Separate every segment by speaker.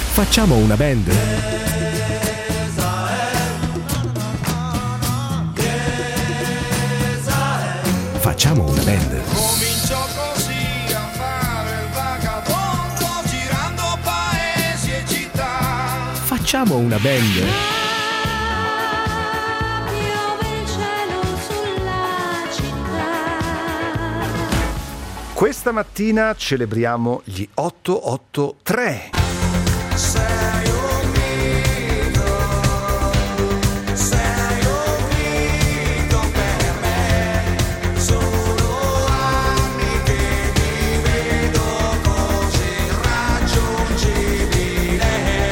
Speaker 1: Facciamo una band. Facciamo una band.
Speaker 2: Comincio così a fare il vagabondo, girando paesi e città.
Speaker 1: Facciamo una band.
Speaker 3: Piove il cielo sulla città.
Speaker 4: Questa mattina celebriamo gli 883.
Speaker 2: Sei un mito per me. Sono anni che ti vedo così irraggiungibile.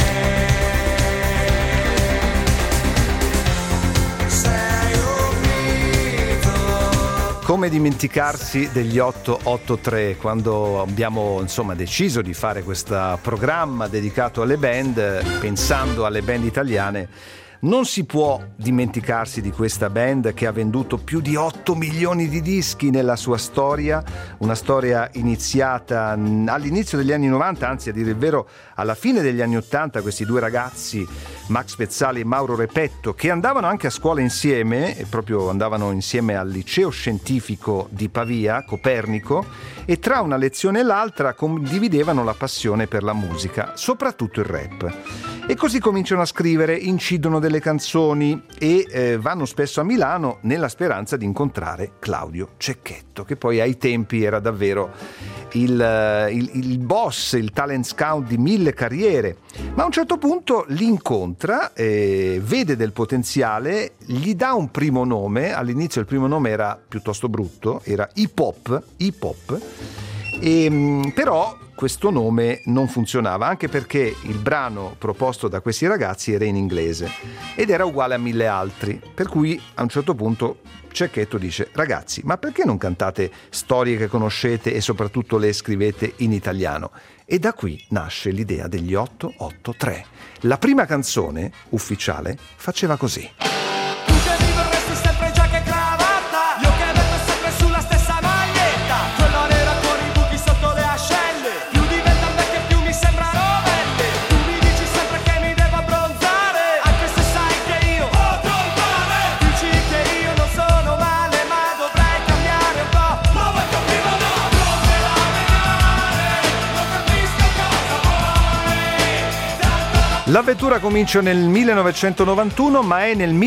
Speaker 2: Sei un mito.
Speaker 4: Come dimenticarsi degli 883 quando abbiamo deciso di fare questo programma dedicato alle band, pensando alle band italiane. Non si può dimenticarsi di questa band che ha venduto più di 8 milioni di dischi nella sua storia, una storia iniziata all'inizio degli anni 90, anzi a dire il vero alla fine degli anni 80, questi due ragazzi, Max Pezzali e Mauro Repetto, che andavano anche a scuola insieme, e proprio andavano insieme al liceo scientifico di Pavia, Copernico, e tra una lezione e l'altra condividevano la passione per la musica, soprattutto il rap. E così cominciano a scrivere, incidono delle canzoni e vanno spesso a Milano nella speranza di incontrare Claudio Cecchetto, che poi ai tempi era davvero il boss, il talent scout di 1000 carriere. Ma a un certo punto li incontra, vede del potenziale, gli dà un primo nome. All'inizio il primo nome era piuttosto brutto, era Hip Hop, però questo nome non funzionava, anche perché il brano proposto da questi ragazzi era in inglese ed era uguale a 1000 altri, per cui a un certo punto Cecchetto dice: ragazzi, ma perché non cantate storie che conoscete e soprattutto le scrivete in italiano? E da qui nasce l'idea degli 883. La prima canzone ufficiale faceva così.
Speaker 2: Tu che mi vorresti sempre giacca e cravatta, io che metto sempre sulla stessa maglietta, quella nera con i buchi sotto le ascelle, più diventa vecchia più mi sembrano belle. Tu mi dici sempre che mi devo abbronzare, anche se sai che io abbronzare. Dici che io non sono male, ma dovrei cambiare un po'. Ma vuoi capire o no? Abbronzare, non capisco cosa vuoi.
Speaker 4: L'avventura comincia nel 1991, ma è nel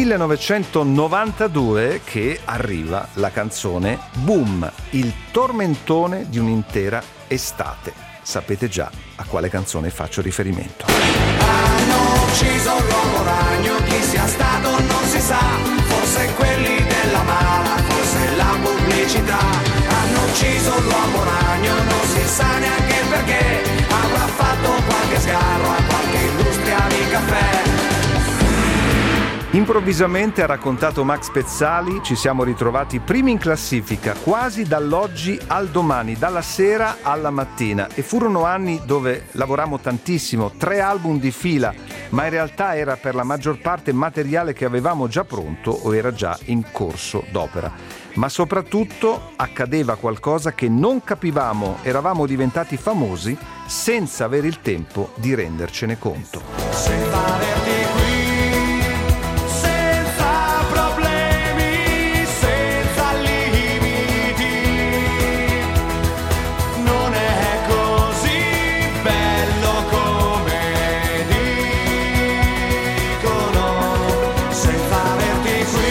Speaker 4: 1992 che arriva la canzone Boom, il tormentone di un'intera estate. Sapete già a quale canzone faccio riferimento.
Speaker 2: Hanno ucciso l'uomo ragno, chi sia stato non si sa, forse quelli della mala, forse la pubblicità. Hanno ucciso l'uomo ragno, non si sa neanche perché, avrà fatto qualche sgarro a qualche industria di caffè.
Speaker 4: Improvvisamente, ha raccontato Max Pezzali, ci siamo ritrovati primi in classifica quasi dall'oggi al domani, dalla sera alla mattina, e furono anni dove lavorammo tantissimo, 3 album di fila, ma in realtà era per la maggior parte materiale che avevamo già pronto o era già in corso d'opera. Ma soprattutto accadeva qualcosa che non capivamo, eravamo diventati famosi senza avere il tempo di rendercene conto.
Speaker 2: Senza averti qui, senza problemi, senza limiti, non è così bello come dicono. Senza averti qui.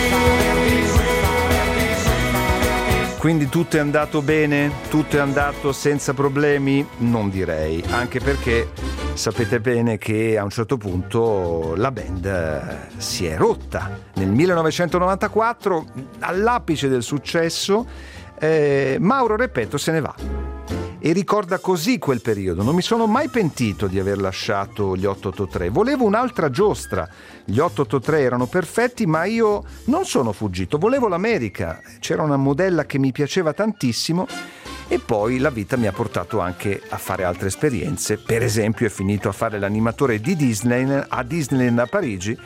Speaker 4: Quindi tutto è andato bene? Tutto è andato senza problemi? Non direi, anche perché sapete bene che a un certo punto la band si è rotta. Nel 1994, all'apice del successo, Mauro Repetto se ne va e ricorda così quel periodo: non mi sono mai pentito di aver lasciato gli 883, volevo un'altra giostra, gli 883 erano perfetti, ma io non sono fuggito, volevo l'America, c'era una modella che mi piaceva tantissimo. E poi la vita mi ha portato anche a fare altre esperienze. Per esempio è finito a fare l'animatore di Disneyland a Parigi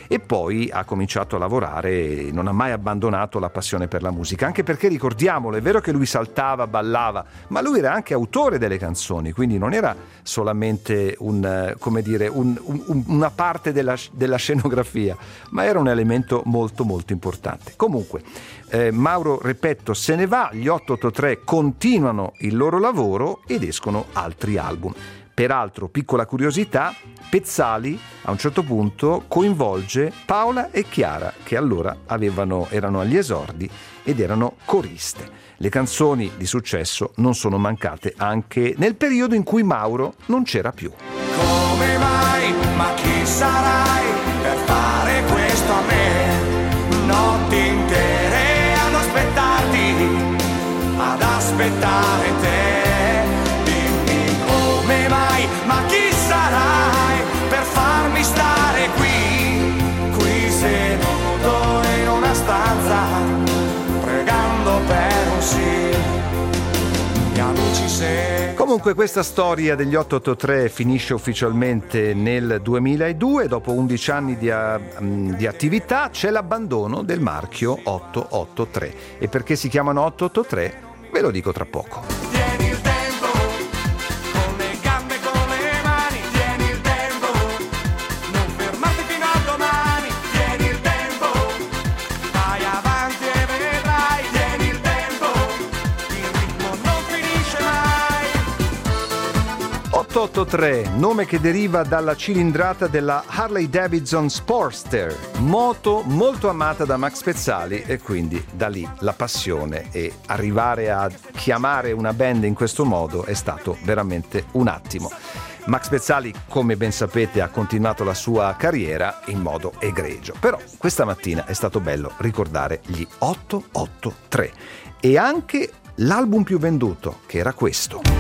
Speaker 4: e poi ha cominciato a lavorare e non ha mai abbandonato la passione per la musica, anche perché ricordiamolo, è vero che lui saltava, ballava, ma lui era anche autore delle canzoni, quindi non era solamente una parte della scenografia, ma era un elemento molto molto importante. Comunque Mauro Repetto se ne va, gli 883 continuano il loro lavoro ed escono altri album. Peraltro, piccola curiosità, Pezzali a un certo punto coinvolge Paola e Chiara, che allora erano agli esordi ed erano coriste. Le canzoni di successo non sono mancate anche nel periodo in cui Mauro non c'era più.
Speaker 2: Come mai, ma chi sarai per fare questo a me? Notti intere ad aspettarti, ad aspettare te. Dimmi come mai, ma chi sarai per farmi stare qui seduto in una stanza, pregando per un sì. Gli amici se...
Speaker 4: Comunque questa storia degli 883 finisce ufficialmente nel 2002, dopo 11 anni di attività c'è l'abbandono del marchio 883. E perché si chiamano 883? Ve lo dico tra poco.
Speaker 2: Tieni il tempo, con le gambe e con le mani, tieni il tempo, non fermarti fino a domani, tieni il tempo, vai avanti e vedrai, tieni il tempo, il ritmo non finisce mai.
Speaker 4: 883, nome che deriva dalla cilindrata della Harley Davidson Sportster, moto molto amata da Max Pezzali, e quindi da lì la passione, e arrivare a chiamare una band in questo modo è stato veramente un attimo. Max Pezzali, come ben sapete, ha continuato la sua carriera in modo egregio, però questa mattina è stato bello ricordare gli 883 e anche l'album più venduto, che era questo.